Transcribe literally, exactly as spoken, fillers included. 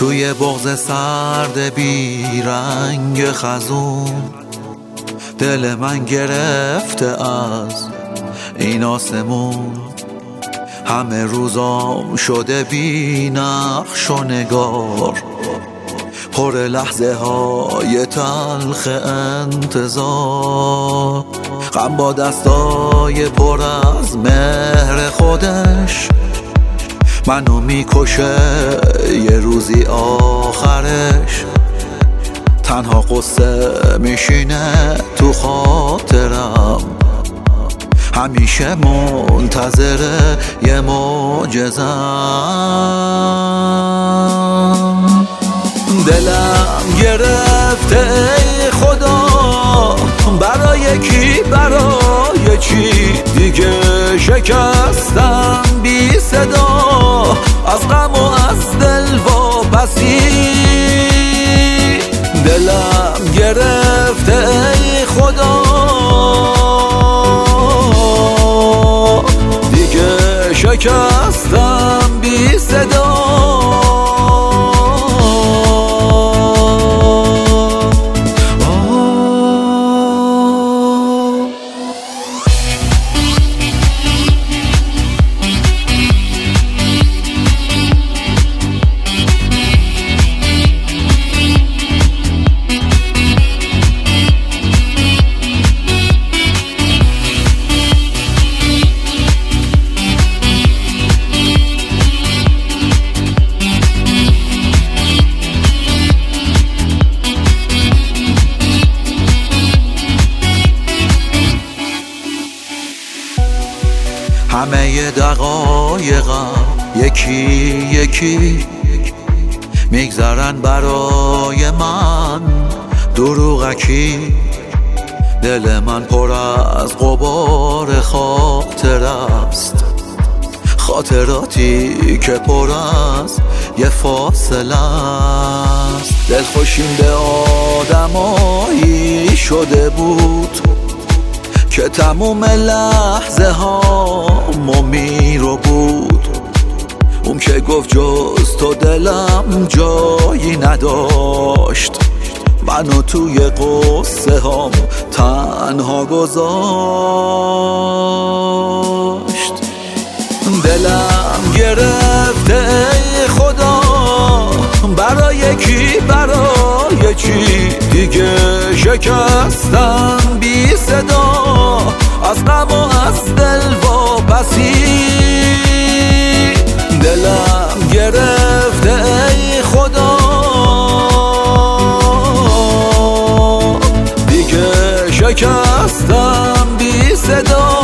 توی بغض سرد بی رنگ خزون دل من گرفته از این آسمون. همه روزام شده بی نقش و نگار، پر لحظه های تلخ انتظار. غم با دستای پر از مهر خودش منو میکشه، یه روزی آخرش تنها قصه میشینه تو خاطرم. همیشه منتظر یه معجزه‌ام. دلم گرفته ای خدا، برای کی برای چی دیگه شکستم بی صدا، از غم و از دل واپسی. دلم گرفته ای خدا، دیگه شکستم بی صدا. همه دقایقم یکی یکی میگذرن برای من دروغکی. دل من پر از غبار خاطر است، خاطراتی که پر از یه فاصله است. دلخوشیم به آدمایی شده بود که تموم لحظه ها میرو بود. اون که گفت جز تو دلم جایی نداشت، منو توی قصه هام تنها گذاشت. دلم گرفته ای خدا، برای کی برای چی دیگه شکستم بی صدا، از غم و از دل واپسی. دلم گرفته ای خدا، دیگه شکستم بی صدا.